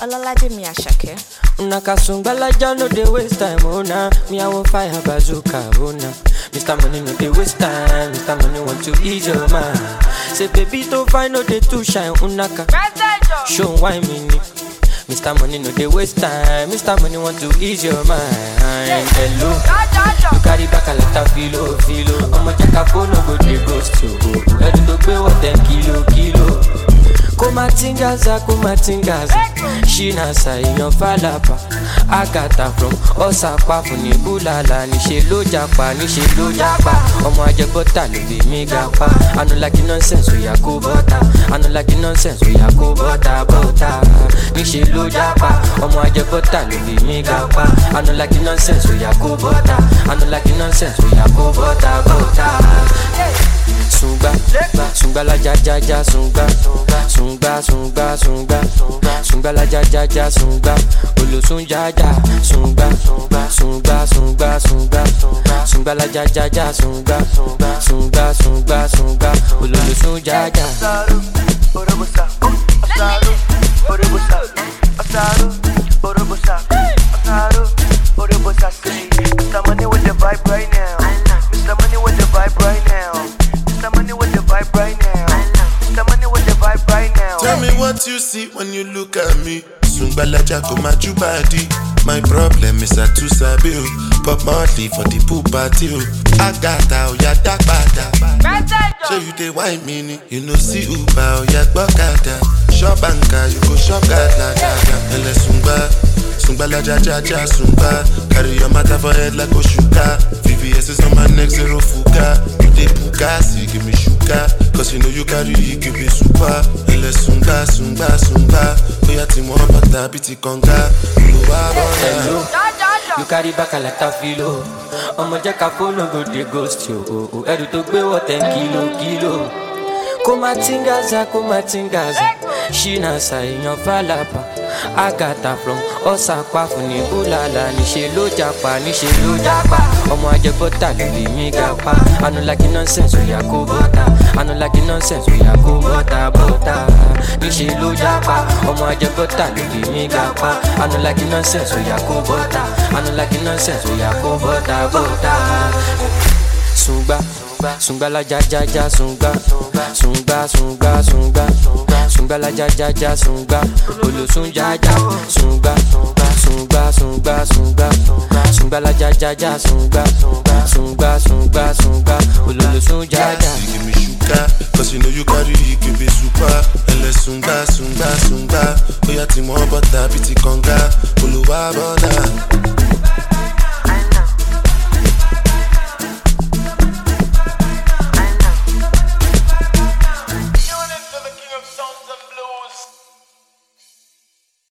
Olalaje mi Ashake. Unaka sungbalaja no dey waste time, oh nah. Me I want fire bazooka, oh nah. Mr. Money no dey waste time, Mr. Money want to ease your mind. Say baby don't find no dey too shine, unaka. Show why me ni. Mr. Money no dey waste time, Mr. Money want to ease your mind. Hello, you carry back a lot of filo. I'ma check a phone, no go dey ghost you. Ready to pay what 10 kilo. Kumatingaza, Shina Sayon Falapa, Agata from Osaka, Funi Bulala, Nishe Lojapa, Omo Ajebota, Lubi Migapa. I don't like nonsense, we are go butter. I don't like nonsense, we are go butter. Nishe Lojapa, Omo Ajebota, Lubi Migapa. I don't like nonsense, we are go butter. I don't like nonsense, we are go butter. Sunga la ja sunga Sunga la ja sunga Olo sunga sunga Sunga la ja sunga Olo sunga Asaru, orobosa Asaru, orobosa Asaru, orobosa Asaru, orobosa Say, Mr. Money with the vibe right now Mr. Money with the vibe right now Mr. Money with the vibe right now Mr. Money with the vibe right now. Tell me what you see when you look at me. Sungbalaja komaju body. My problem is I too sabi o. Pop Marley for the pool party o. Agata o ya dagbada. Show you the wine mini. You know see Uber o ya gbokada. Shop anka you go shop gada. Ele Sungbalaja Sungba. Carry your matter for head like Oshuka. VVS is on my neck, zero fuga. You dey puka, see give me sugar. Cause you know you carry, give me super. Ele Sunga. Oya ti mo bata biti konga. Hello, you carry back a lot of filo. I'ma check a phone, no go dey ghost you. Edu to gbe what 10 kilo. Kumatingaza, Shina Sayon Falapa, Agata from Osaka, Funi Bulala, Nishe Lojapa, Omo Ajebota, Lubi Migapa. I don't like nonsense, we are go butter. I don't like nonsense, we are go butter. Nishe Lojapa, Omo Ajebota, Lubi Migapa. I don't like nonsense, we are go butter. I don't like nonsense, we are go butter. Sunga la ja sunga Sunga la ja sunga Olo sunga Sunga la ja sunga Olo sunga. Give me sugar, cause you know you carry, give me super. Ele Sunga. Oya ti mo bota biti konga. Oluwa